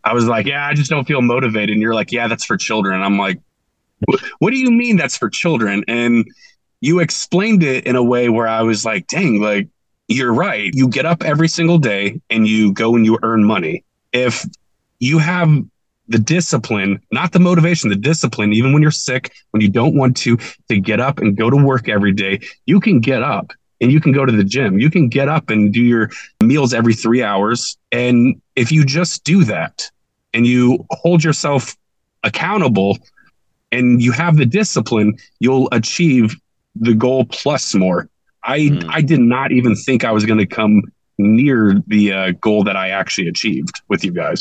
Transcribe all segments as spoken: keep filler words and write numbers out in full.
I was like, yeah, I just don't feel motivated. And you're like, yeah, that's for children. And I'm like, what do you mean that's for children? And you explained it in a way where I was like, dang, like, you're right. You get up every single day and you go and you earn money. If you have the discipline, not the motivation, the discipline, even when you're sick, when you don't want to, to get up and go to work every day, you can get up and you can go to the gym. You can get up and do your meals every three hours. And if you just do that and you hold yourself accountable and you have the discipline, you'll achieve the goal plus more. I mm. I did not even think I was going to come near the uh, goal that I actually achieved with you guys.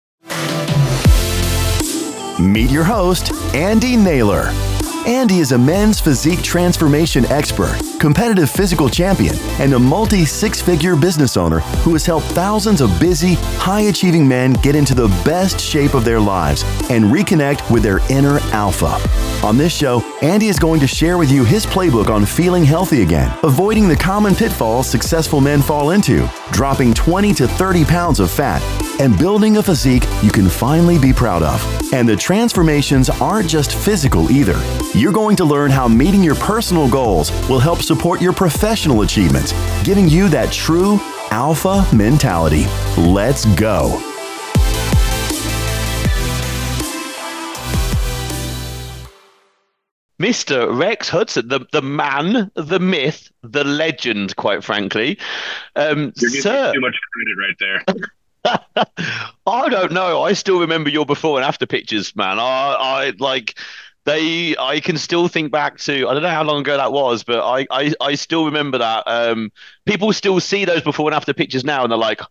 Meet your host, Andy Naylor. Andy is a men's physique transformation expert, competitive physical champion, and a multi-six-figure business owner who has helped thousands of busy, high-achieving men get into the best shape of their lives and reconnect with their inner alpha. On this show, Andy is going to share with you his playbook on feeling healthy again, avoiding the common pitfalls successful men fall into, dropping twenty to thirty pounds of fat, and building a physique you can finally be proud of. And the transformations aren't just physical either. You're going to learn how meeting your personal goals will help support your professional achievements, giving you that true alpha mentality. Let's go. Mister Rex Hudson, the, the man, the myth, the legend, quite frankly. Um, You're giving sir, too much credit right there. I don't know. I still remember your before and after pictures, man. I, I like they. I can still think back to. I don't know how long ago that was, but I, I, I still remember that. Um, people still see those before and after pictures now, and they're like,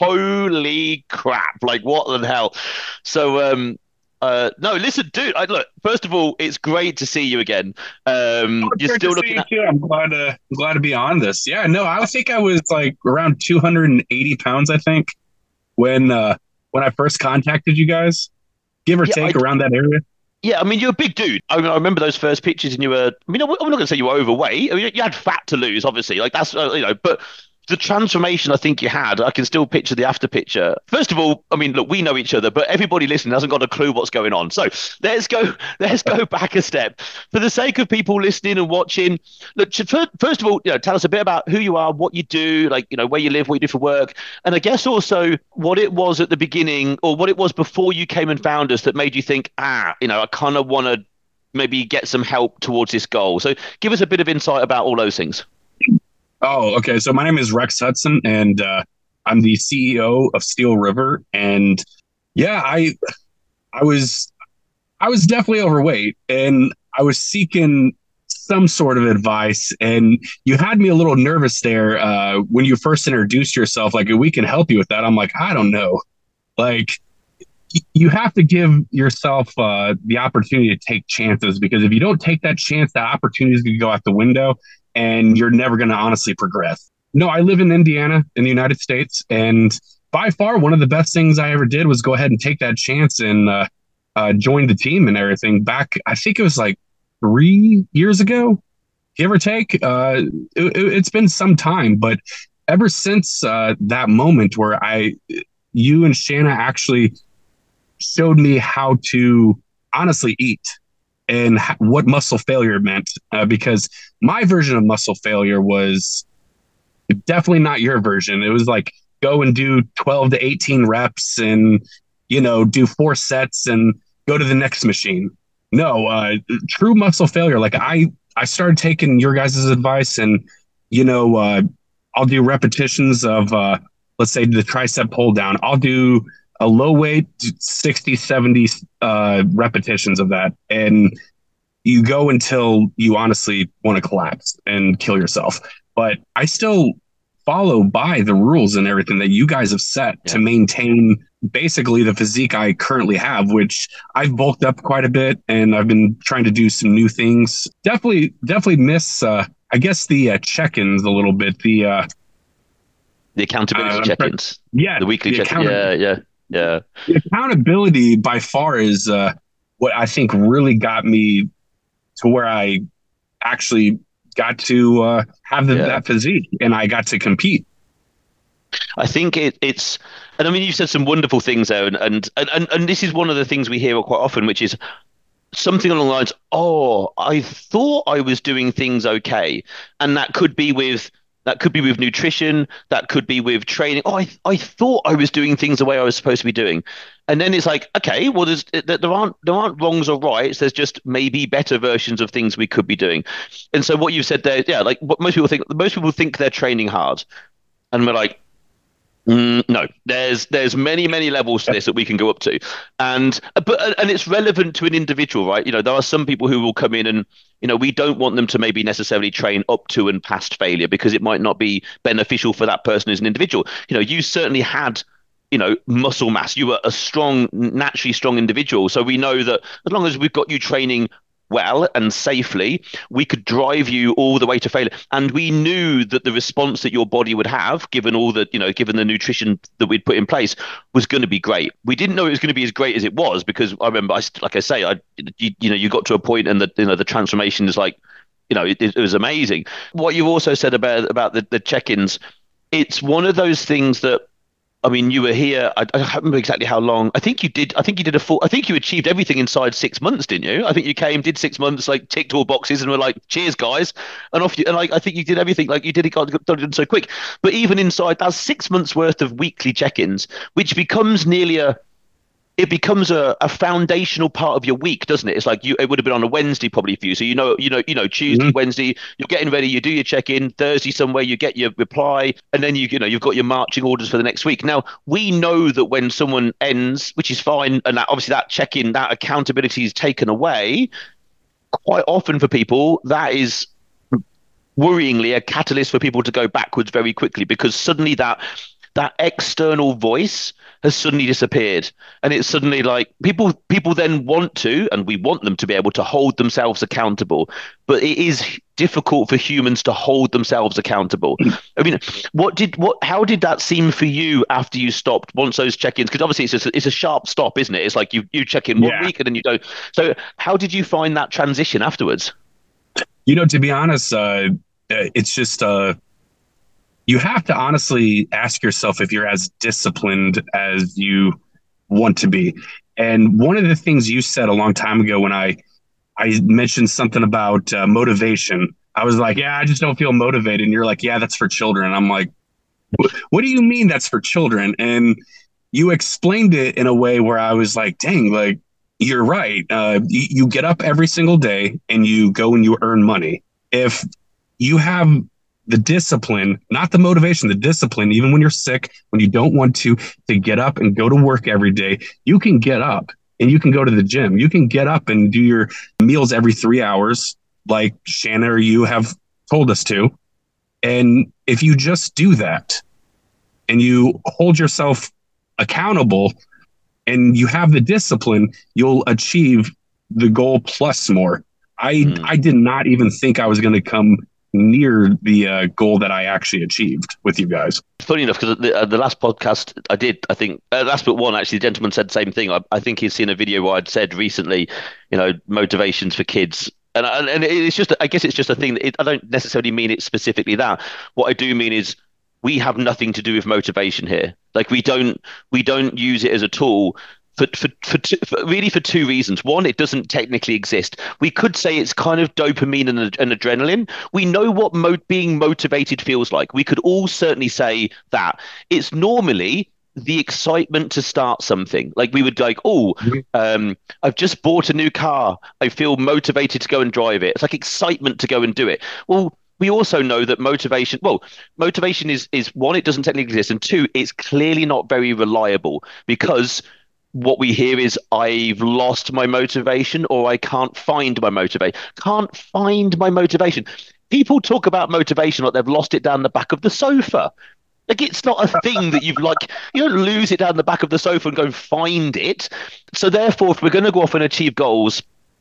"Holy crap! Like what the hell?" So, um, uh, no, listen, dude. I, look, first of all, it's great to see you again. Um, oh, you're still looking. You At- too. I'm glad to I'm glad to be on this. Yeah, no, I think I was like around two hundred eighty pounds. I think. When uh, when I first contacted you guys, give or yeah, take I, around that area. Yeah, I mean, you're a big dude. I, mean, I remember those first pictures, and you were. I mean, I'm not going to say you were overweight. I mean, you had fat to lose, obviously. Like that's uh, you know, but the transformation I think you had, I can still picture the after picture. First of all, I mean, look, we know each other, but everybody listening hasn't got a clue what's going on. So let's go, let's go back a step for the sake of people listening and watching. Look, first of all, you know, tell us a bit about who you are, what you do, like, you know, where you live, what you do for work. And I guess also what it was at the beginning or what it was before you came and found us that made you think, ah, you know, I kind of want to maybe get some help towards this goal. So give us a bit of insight about all those things. Oh, okay. So my name is Rex Hudson, and uh, I'm the C E O of Steel River. And yeah, I, I was, I was definitely overweight, and I was seeking some sort of advice. And you had me a little nervous there uh, when you first introduced yourself. Like, we can help you with that. I'm like, I don't know. Like, you have to give yourself uh, the opportunity to take chances, because if you don't take that chance, that opportunity is going to go out the window. And you're never going to honestly progress. No, I live in Indiana in the United States. And by far, one of the best things I ever did was go ahead and take that chance and uh, uh, join the team and everything back. I think it was like three years ago, give or take. Uh, it, it's been some time. But ever since uh, that moment where I, you and Shanna actually showed me how to honestly eat and what muscle failure meant, uh, because my version of muscle failure was definitely not your version. It was like, go and do twelve to eighteen reps and, you know, do four sets and go to the next machine. No, uh, true muscle failure. Like I, I started taking your guys' advice, and, you know, uh, I'll do repetitions of, uh, let's say the tricep pull down. I'll do a low weight, sixty, seventy uh, repetitions of that. And you go until you honestly want to collapse and kill yourself. But I still follow by the rules and everything that you guys have set yeah. to maintain basically the physique I currently have, which I've bulked up quite a bit, and I've been trying to do some new things. Definitely, definitely miss, uh, I guess, the uh, check-ins a little bit. The uh, the accountability uh, check-ins. Yeah. The weekly the check-ins. Yeah, yeah. Yeah. The accountability by far is uh, what I think really got me to where I actually got to uh, have the, yeah. that physique, and I got to compete. I think it, it's And I mean, you said some wonderful things there, and, and and and this is one of the things we hear quite often, which is something along the lines, oh, I thought I was doing things okay. And that could be with that could be with nutrition, that could be with training. Oh, I I thought I was doing things the way I was supposed to be doing. And then it's like, okay, well, there's there aren't there aren't wrongs or rights. There's just maybe better versions of things we could be doing. And so what you've said there, yeah, like what most people think, most people think they're training hard. And we're like, Mm, no, there's there's many many levels to this that we can go up to, and but and it's relevant to an individual, right? You know, there are some people who will come in and you know we don't want them to maybe necessarily train up to and past failure because it might not be beneficial for that person as an individual. You know, you certainly had you know muscle mass. You were a strong, naturally strong individual, so we know that as long as we've got you training well and safely, we could drive you all the way to failure. And we knew that the response that your body would have, given all the, you know, given the nutrition that we'd put in place, was going to be great. We didn't know it was going to be as great as it was because I remember, I, like I say, I, you, you know, you got to a point and the, you know, the transformation is like, you know, it, it was amazing. What you also said about about the, the check-ins, it's one of those things that I mean, you were here. I, I don't remember exactly how long. I think you did. I think you did a full. I think you achieved everything inside six months, didn't you? I think you came, did six months, like ticked all boxes, and were like, "Cheers, guys!" And off you. And like, I think you did everything. Like you did it, got done it so quick. But even inside, that's six months worth of weekly check-ins, which becomes nearly a. It becomes a, a foundational part of your week, doesn't it? It's like you. It would have been on a Wednesday probably for you. So you know, you know, you know, Tuesday, mm-hmm. Wednesday, you're getting ready. You do your check-in. Thursday somewhere, you get your reply, and then you, you know, you've got your marching orders for the next week. Now we know that when someone ends, which is fine, and that, obviously that check-in, that accountability is taken away. Quite often for people, that is worryingly a catalyst for people to go backwards very quickly because suddenly that that external voice has suddenly disappeared, and it's suddenly like people people then want to, and we want them to be able to hold themselves accountable, but it is difficult for humans to hold themselves accountable. I mean, what did what how did that seem for you after you stopped once those check-ins? Because obviously it's just, it's a sharp stop, isn't it? It's like you you check in one yeah. week and then you don't. So how did you find that transition afterwards? You know, to be honest, uh, it's just uh you have to honestly ask yourself if you're as disciplined as you want to be. And one of the things you said a long time ago when I I mentioned something about uh, motivation, I was like, yeah, I just don't feel motivated. And you're like, yeah, that's for children. And I'm like, what do you mean that's for children? And you explained it in a way where I was like, dang, like, you're right. Uh, you, you get up every single day and you go and you earn money. If you have the discipline, not the motivation, the discipline, even when you're sick, when you don't want to, to get up and go to work every day, you can get up and you can go to the gym. You can get up and do your meals every three hours, like Shanna or you have told us to. And if you just do that and you hold yourself accountable and you have the discipline, you'll achieve the goal plus more. I, mm. I did not even think I was going to come near the uh, goal that I actually achieved with you guys. Funny enough, because the, uh, the last podcast I did, I think, uh, last but one, actually, the gentleman said the same thing. I, I think he's seen a video where I'd said recently, you know, motivations for kids. And, and, and it's just, I guess it's just a thing that it, I don't necessarily mean it specifically that. What I do mean is we have nothing to do with motivation here. Like we don't, we don't use it as a tool For, for, for, two, for really for two reasons. One, it doesn't technically exist. We could say it's kind of dopamine and, and adrenaline. We know what mo- being motivated feels like. We could all certainly say that. It's normally the excitement to start something. Like we would like, oh, um, I've just bought a new car. I feel motivated to go and drive it. It's like excitement to go and do it. Well, we also know that motivation, well, motivation is, is one, it doesn't technically exist. And two, it's clearly not very reliable because what we hear is I've lost my motivation or I can't find my motivation. Can't find my motivation. People talk about motivation like they've lost it down the back of the sofa. Like it's not a thing that you've like, you don't lose it down the back of the sofa and go and find it. So therefore, if we're going to go off and achieve goals,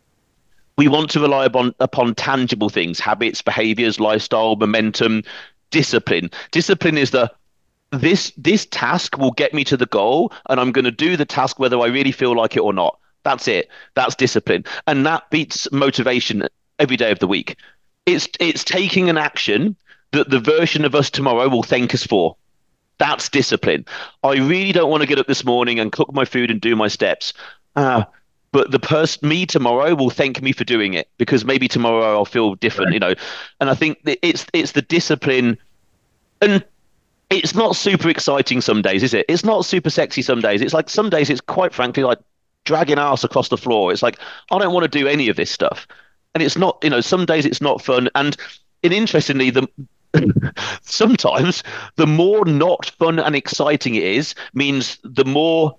we want to rely upon, upon tangible things, habits, behaviors, lifestyle, momentum, discipline. Discipline is the This this task will get me to the goal, and I'm going to do the task whether I really feel like it or not. That's it. That's discipline, and that beats motivation every day of the week. It's it's taking an action that the version of us tomorrow will thank us for. That's discipline. I really don't want to get up this morning and cook my food and do my steps. Uh, but the person, me tomorrow, will thank me for doing it because maybe tomorrow I'll feel different, Right. you know. And I think that it's it's the discipline, and it's not super exciting some days, is it? It's not super sexy some days. It's like some days it's quite frankly like dragging ass across the floor. It's like I don't want to do any of this stuff, and it's not, you know, some days it's not fun. And and interestingly, the sometimes the more not fun and exciting it is, means the more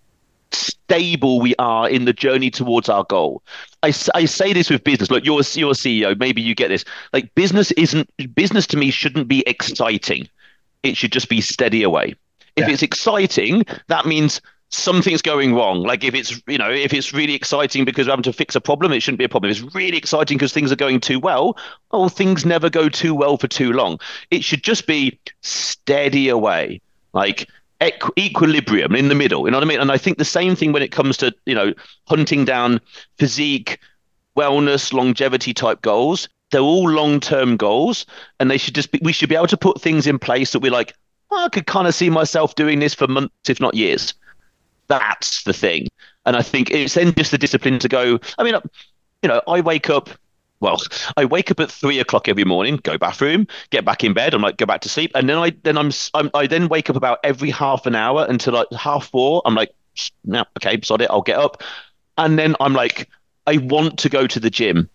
stable we are in the journey towards our goal. I, I say this with business. Look, you're, you're a C E O. Maybe you get this. Like business isn't business to me shouldn't be exciting. It should just be steady away. If Yeah. it's exciting, that means something's going wrong. Like if it's, you know, if it's really exciting because we're having to fix a problem, it shouldn't be a problem. If it's really exciting because things are going too well, oh, things never go too well for too long. It should just be steady away, like equ- equilibrium in the middle. You know what I mean? And I think the same thing when it comes to, you know, hunting down physique, wellness, longevity type goals. They're all long-term goals, and they should just be, we should be able to put things in place that we're like, oh, I could kind of see myself doing this for months, if not years. That's the thing. And I think it's then just the discipline to go. I mean, you know, I wake up, well, I wake up at three o'clock every morning, go bathroom, get back in bed. I'm like, go back to sleep. And then I, then I'm, I'm I then wake up about every half an hour until like half four. I'm like, no, okay, sod it. I'll get up. And then I'm like, I want to go to the gym.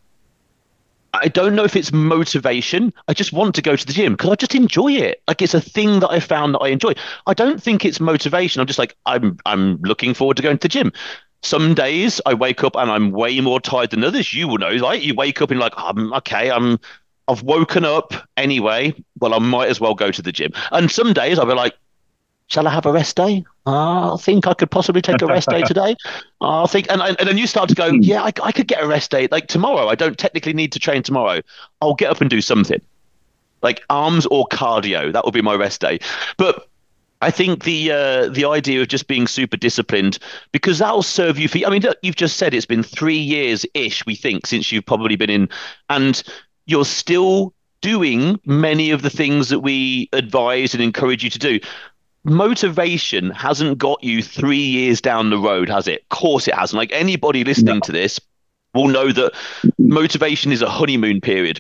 I don't know if it's motivation. I just want to go to the gym because I just enjoy it. Like it's a thing that I found that I enjoy. I don't think it's motivation. I'm just like I'm I'm looking forward to going to the gym. Some days I wake up and I'm way more tired than others. You will know, right? You wake up and like, I'm okay, I'm I've woken up anyway. Well, I might as well go to the gym. And some days I'll be like, shall I have a rest day? Uh, I think I could possibly take a rest day today. Uh, I think, and, and then you start to go, yeah, I, I could get a rest day. Like tomorrow, I don't technically need to train tomorrow. I'll get up and do something like arms or cardio. That will be my rest day. But I think the uh, the idea of just being super disciplined, because that'll serve you for, I mean, look, you've just said it's been three years ish, we think, since you've probably been in, and you're still doing many of the things that we advise and encourage you to do. Motivation hasn't got you three years down the road, has it? Of course it hasn't. Like anybody listening No. to this will know that motivation is a honeymoon period.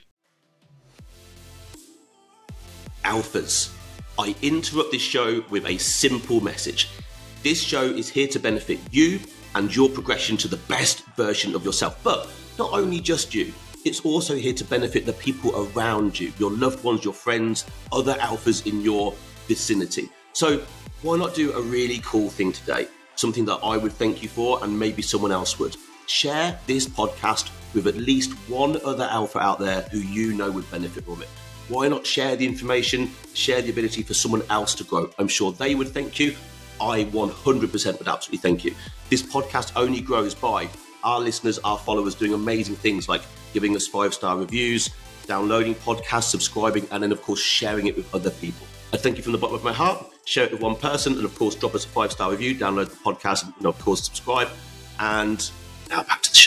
Alphas, I interrupt this show with a simple message. This show is here to benefit you and your progression to the best version of yourself. But not only just you, it's also here to benefit the people around you, your loved ones, your friends, other alphas in your vicinity. So why not do a really cool thing today? Something that I would thank you for and maybe someone else would. Share this podcast with at least one other alpha out there who you know would benefit from it. Why not share the information, share the ability for someone else to grow? I'm sure they would thank you. I one hundred percent would absolutely thank you. This podcast only grows by our listeners, our followers doing amazing things like giving us five-star reviews, downloading podcasts, subscribing, and then of course sharing it with other people. I thank you from the bottom of my heart. Share it with one person, and of course, drop us a five-star review, download the podcast, and of course, subscribe. And now back to the show.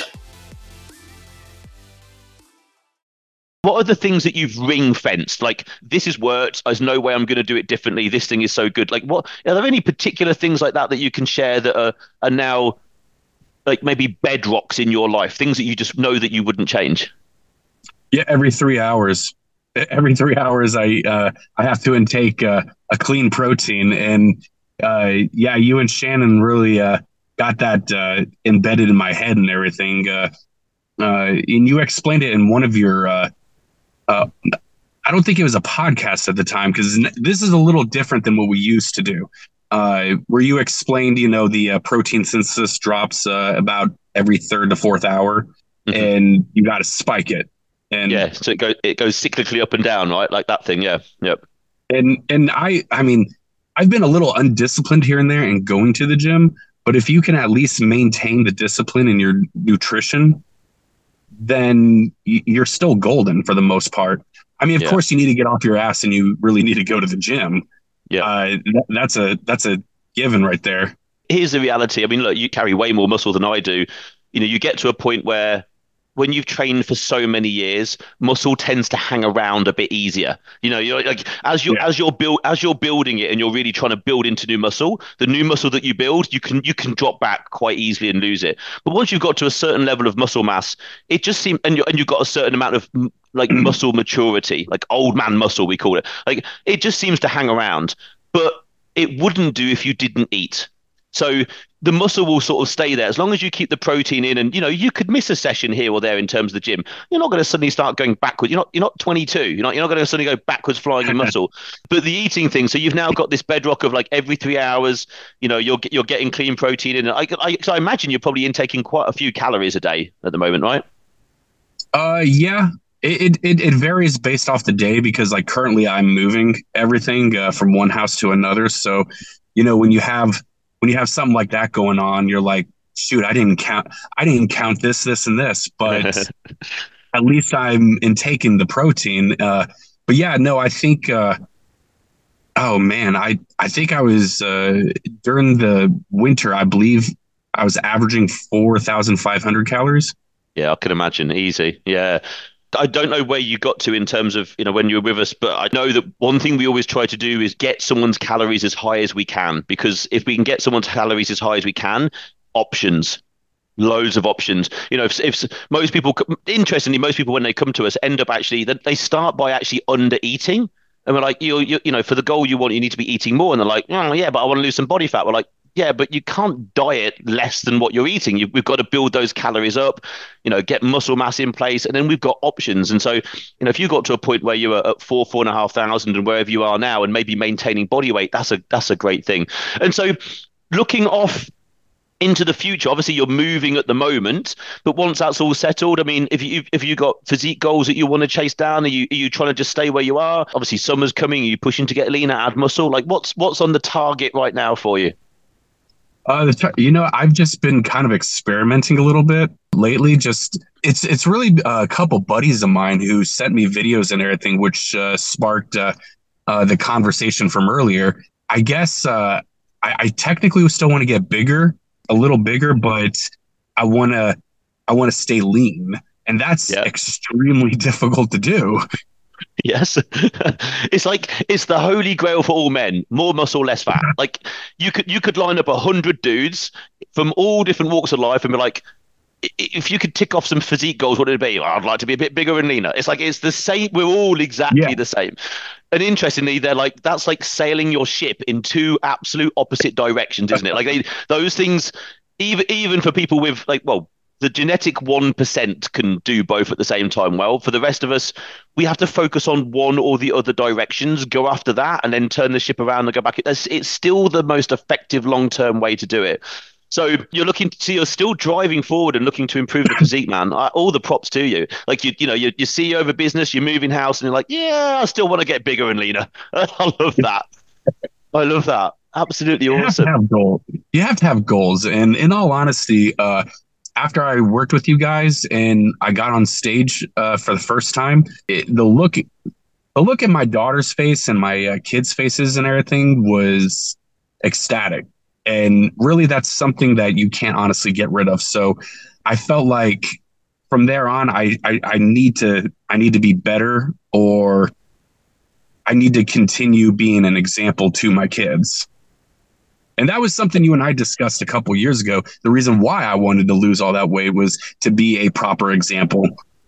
What are the things that you've ring fenced? Like, this has worked. There's no way I'm going to do it differently. This thing is so good. Like, what are there any particular things like that that you can share that are, are now like maybe bedrocks in your life, things that you just know that you wouldn't change? Yeah, every three hours. Every three hours, I uh, I have to intake uh, a clean protein, and uh, yeah, you and Shannon really uh, got that uh, embedded in my head and everything. Uh, uh, and you explained it in one of your. Uh, uh, I don't think it was a podcast at the time, because this is a little different than what we used to do. Uh, where you explained, you know, the uh, protein synthesis drops uh, about every third to fourth hour, mm-hmm. and you got to spike it. And yeah, so it goes it goes cyclically up and down, right? Like that thing, yeah, yep. And and I I mean, I've been a little undisciplined here and there in going to the gym, but if you can at least maintain the discipline in your nutrition, then you're still golden for the most part. I mean, of yeah. course, you need to get off your ass, and you really need to go to the gym. Yeah, uh, that, that's a that's a given right there. Here's the reality. I mean, look, you carry way more muscle than I do. You know, you get to a point where when you've trained for so many years, muscle tends to hang around a bit easier. You know, you're like as you Yeah. as you're build as you're building it and you're really trying to build into new muscle, the new muscle that you build, you can you can drop back quite easily and lose it. But once you've got to a certain level of muscle mass, it just seems and you and you've got a certain amount of like muscle maturity, like old man muscle we call it. Like it just seems to hang around. But it wouldn't do if you didn't eat. So the muscle will sort of stay there as long as you keep the protein in, and you know you could miss a session here or there in terms of the gym. You're not going to suddenly start going backwards. You're not. You're not twenty-two. You're not. You're not going to suddenly go backwards flying in muscle. But the eating thing. So you've now got this bedrock of like every three hours. You know you're you're getting clean protein in. I I, so I imagine you're probably intaking quite a few calories a day at the moment, right? Uh, yeah. It, it it varies based off the day because like currently I'm moving everything uh, from one house to another. So, you know, when you have when you have something like that going on, you're like, shoot, I didn't count I didn't count this, this, and this, but at least I'm intaking the protein. Uh, but yeah, no, I think. Uh, oh man, I I think I was uh, during the winter. I believe I was averaging four thousand five hundred calories. Yeah, I can imagine. Easy. Yeah. I don't know where you got to in terms of, you know, when you were with us, but I know that one thing we always try to do is get someone's calories as high as we can, because if we can get someone's calories as high as we can, options, loads of options. You know, if, if most people, interestingly, most people when they come to us end up actually, they start by actually under eating. And we're like, you, you, you know, for the goal you want, you need to be eating more. And they're like, oh, yeah, but I want to lose some body fat. We're like, yeah, but you can't diet less than what you're eating. You, we've got to build those calories up, you know, get muscle mass in place, and then we've got options. And so, you know, if you got to a point where you were at four, four and a half thousand, and wherever you are now, and maybe maintaining body weight, that's a that's a great thing. And so, looking off into the future, obviously you're moving at the moment, but once that's all settled, I mean, if you if you got physique goals that you want to chase down, are you are you trying to just stay where you are? Obviously, summer's coming. Are you pushing to get leaner, add muscle? Like, what's what's on the target right now for you? Uh, the t- you know, I've just been kind of experimenting a little bit lately. Just it's it's really a couple buddies of mine who sent me videos and everything, which uh, sparked uh, uh, the conversation from earlier. I guess uh, I, I technically still want to get bigger, a little bigger, but I want to I want to stay lean, and that's Yeah. extremely difficult to do. Yes. It's like it's the holy grail for all men. More muscle, less fat. Like you could you could line up a hundred dudes from all different walks of life and be like, i- if you could tick off some physique goals, what would it be? Well, I'd like to be a bit bigger and leaner. It's like it's the same. We're all exactly Yeah. the same. And interestingly, they're like that's like sailing your ship in two absolute opposite directions, isn't it? Like they, those things, even even for people with like, well, the genetic one percent can do both at the same time. Well, for the rest of us, we have to focus on one or the other directions, go after that, and then turn the ship around and go back. It's, it's still the most effective long-term way to do it. So you're looking to, you're still driving forward and looking to improve the physique, man. I, all the props to you. Like you, you know, you're, you're C E O of a business, you're moving house, and you're like, yeah, I still want to get bigger and leaner. I love that. I love that. Absolutely You have to awesome. have goals. You have to have goals, and in all honesty, uh, after I worked with you guys and I got on stage uh, for the first time, it, the look, the look at my daughter's face and my uh, kids' faces and everything was ecstatic. And really, that's something that you can't honestly get rid of. So I felt like from there on, I, I, I need to I need to be better, or I need to continue being an example to my kids. And that was something you and I discussed a couple years ago. The reason why I wanted to lose all that weight was to be a proper example.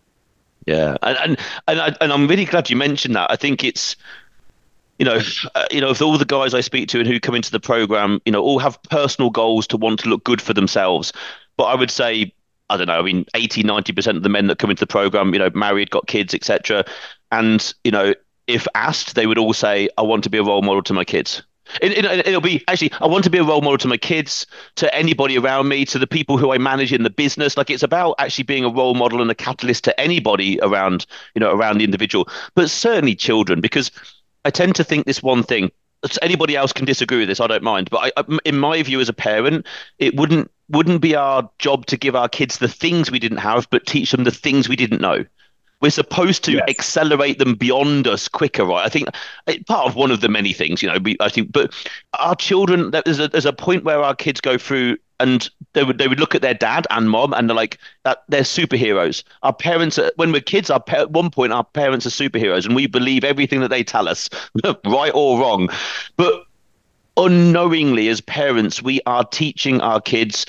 Yeah, and and and, I, and I'm really glad you mentioned that. I think it's, you know, uh, you know, of all the guys I speak to and who come into the program, you know, all have personal goals to want to look good for themselves. But I would say, I don't know, I mean, eighty, ninety percent of the men that come into the program, you know, married, got kids, et cetera. And, you know, if asked, they would all say, I want to be a role model to my kids. It, it, it'll be actually, I want to be a role model to my kids, to anybody around me, to the people who I manage in the business. Like it's about actually being a role model and a catalyst to anybody around, you know, around the individual, but certainly children, because I tend to think this one thing. Anybody else can disagree with this. I don't mind, but I, in my view as a parent, it wouldn't wouldn't be our job to give our kids the things we didn't have, but teach them the things we didn't know. We're supposed to Yes. accelerate them beyond us quicker, right? I think it, part of one of the many things, you know, we, I think, but our children, there's a, there's a point where our kids go through and they would they would look at their dad and mom and they're like, that they're superheroes. Our parents, are, when we're kids, our at one point, our parents are superheroes and we believe everything that they tell us, right or wrong. But unknowingly, as parents, we are teaching our kids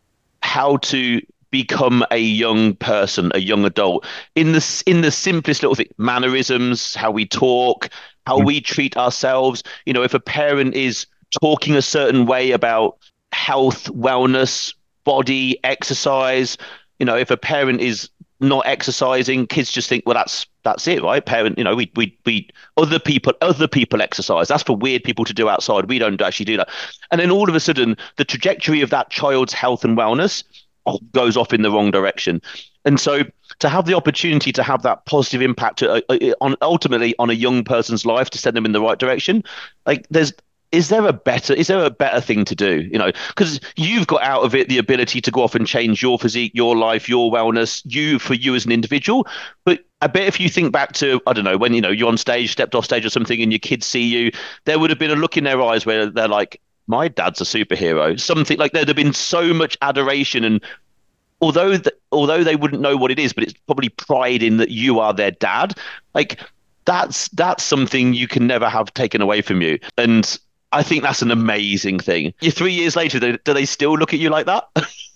how to become a young person, a young adult, in the in the simplest little thing, mannerisms, how we talk, how we treat ourselves. You know, if a parent is talking a certain way about health, wellness, body, exercise, you know, if a parent is not exercising, kids just think, well, that's that's it, right? Parent, you know, we we we other people other people exercise. That's for weird people to do outside. We don't actually do that. And then all of a sudden, the trajectory of that child's health and wellness goes off in the wrong direction. And so to have the opportunity to have that positive impact uh, on ultimately on a young person's life to send them in the right direction, like there's is there a better is there a better thing to do? You know, because you've got out of it the ability to go off and change your physique, your life, your wellness, you for you as an individual. But I bet if you think back to, I don't know, when you know you're on stage, stepped off stage or something, and your kids see you, there would have been a look in their eyes where they're like, my dad's a superhero. Something like there'd have been so much adoration, and although th- although they wouldn't know what it is, but it's probably pride in that you are their dad. Like that's that's something you can never have taken away from you. And I think that's an amazing thing. You're three years later, do, do they still look at you like that?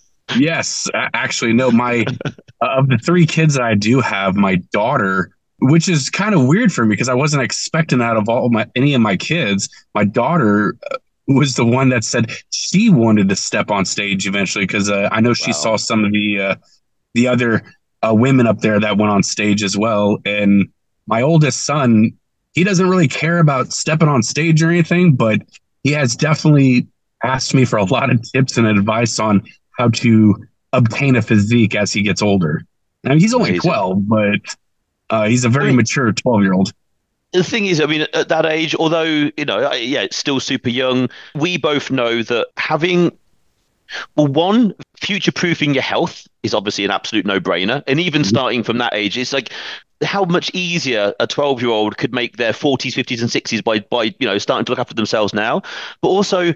Yes, actually, no. My of the three kids that I do have, my daughter, which is kind of weird for me because I wasn't expecting that of all my any of my kids. My daughter was the one that said she wanted to step on stage eventually because uh, I know she wow. saw some of the uh, the other uh, women up there that went on stage as well. And my oldest son, he doesn't really care about stepping on stage or anything, but he has definitely asked me for a lot of tips and advice on how to obtain a physique as he gets older. Now he's only Amazing. twelve, but uh, he's a very I mean, mature twelve-year-old. The thing is, I mean, at that age, although, you know, yeah, it's still super young, we both know that having, well, one, future-proofing your health is obviously an absolute no-brainer. And even mm-hmm. starting from that age, it's like how much easier a twelve-year-old could make their forties, fifties, and sixties by, by, you know, starting to look after themselves now. But also,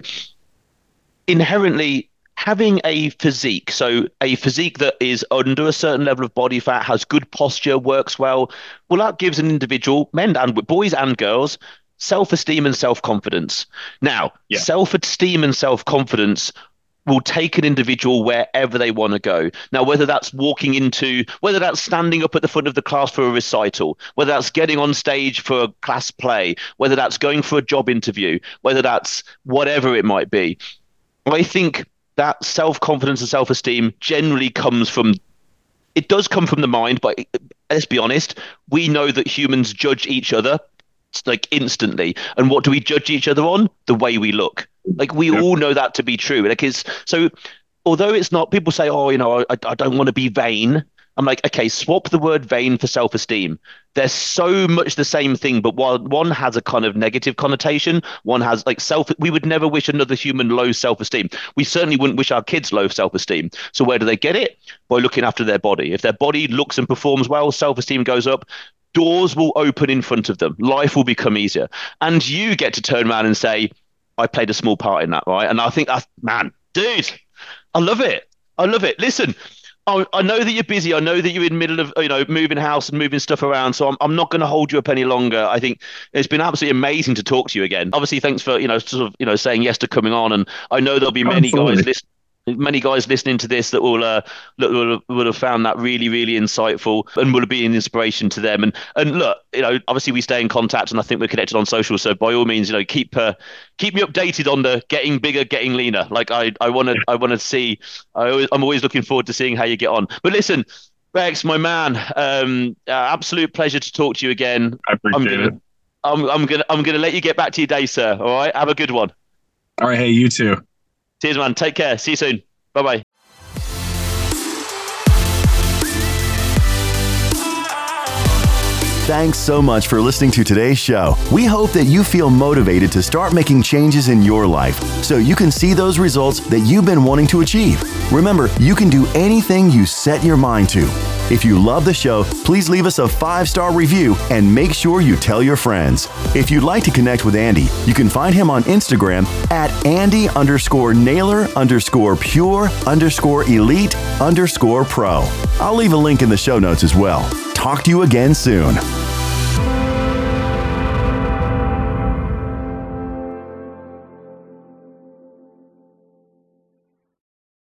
inherently, having a physique, so a physique that is under a certain level of body fat, has good posture, works well, well, that gives an individual, men and boys and girls, self-esteem and self-confidence. Now, yeah. self-esteem and self-confidence will take an individual wherever they want to go. Now, whether that's walking into, whether that's standing up at the front of the class for a recital, whether that's getting on stage for a class play, whether that's going for a job interview, whether that's whatever it might be, I think that self-confidence and self-esteem generally comes from, it does come from the mind, but let's be honest, we know that humans judge each other like instantly. And what do we judge each other on? The way we look. Like we yep. all know that to be true. Like it's, so although it's not, people say, oh, you know, I, I don't want to be vain. I'm like, okay, swap the word vain for self-esteem. They're so much the same thing, but while one has a kind of negative connotation, one has like self, we would never wish another human low self-esteem. We certainly wouldn't wish our kids low self-esteem. So where do they get it? By looking after their body. If their body looks and performs well, self-esteem goes up, doors will open in front of them. Life will become easier. And you get to turn around and say, I played a small part in that, right? And I think, that's, man, dude, I love it. I love it. Listen, I, I know that you're busy. I know that you're in the middle of, you know, moving house and moving stuff around. So I'm, I'm not going to hold you up any longer. I think it's been absolutely amazing to talk to you again. Obviously, thanks for, you know, sort of, you know, saying yes to coming on. And I know there'll be many Absolutely. guys listening. Many guys listening to this that will uh, will, will have found that really, really insightful and will be an inspiration to them. And and look, you know, obviously we stay in contact, and I think we're connected on social. So by all means, you know, keep uh, keep me updated on the getting bigger, getting leaner. Like I I want to I want to see. I always, I'm always looking forward to seeing how you get on. But listen, Rex, my man, um, uh, absolute pleasure to talk to you again. I appreciate I'm gonna, it. I'm I'm gonna I'm gonna let you get back to your day, sir. All right, have a good one. All right, hey, you too. Cheers, man. Take care. See you soon. Bye-bye. Thanks so much for listening to today's show. We hope that you feel motivated to start making changes in your life so you can see those results that you've been wanting to achieve. Remember, you can do anything you set your mind to. If you love the show, please leave us a five-star review and make sure you tell your friends. If you'd like to connect with Andy, you can find him on Instagram at Andy underscore Naylor underscore pure underscore elite underscore pro. I'll leave a link in the show notes as well. Talk to you again soon.